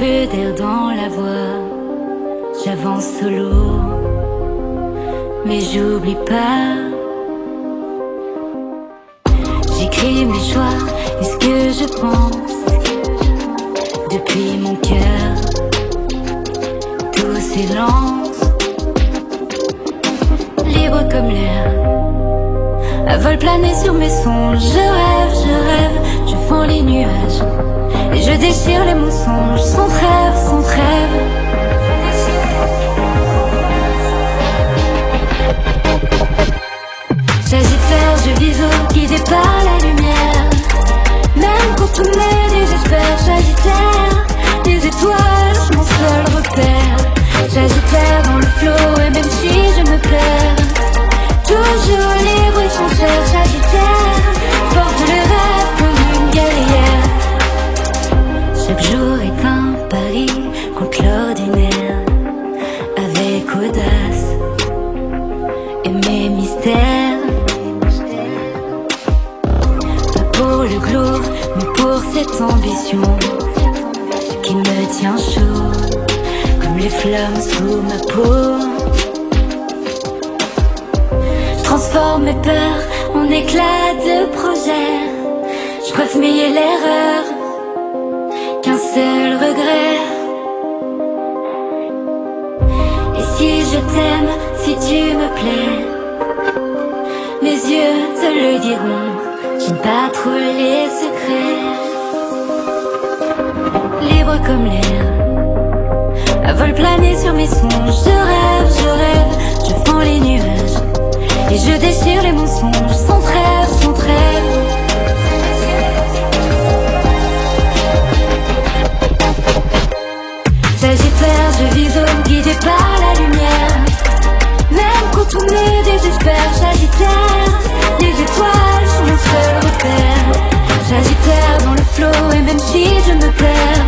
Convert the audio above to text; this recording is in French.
peu d'air dans la voix, j'avance solo, mais j'oublie pas. J'écris mes choix et ce que je pense depuis mon cœur. Tout s'élance, libre comme l'air, à vol planer sur mes songes. Je rêve, je fends les nuages et je déchire les mensonges sans trêve, sans trêve. Sagittaire, je vise au guidé par la lumière, même quand tout me désespère. Sagittaire, des étoiles, mon seul repère. Sagittaire dans le flow et même si je me perds, toujours libre et sincère. Sagittaire, porte le rêve comme une guerrière. Chaque jour est un pari contre l'ordinaire, avec audace et mes mystères. Pas pour le glow, mais pour cette ambition qui me tient chaud comme les flammes sous ma peau. Je transforme mes peurs en éclats de projet. Je préfère l'erreur qu'un seul regret. Et si je t'aime, si tu me plais, mes yeux te le diront, j'aime pas trop les secrets. Libre comme l'air, à vol planer sur mes songes. Je rêve, je fends les nuages et je déchire les mensonges sans trêve, sans trêve. Sagittaire, je vise au guidé par la lumière, même quand tout me désespère. Sagittaire, les étoiles sont mon seul repère. Sagittaire dans le flow et même si je me perds,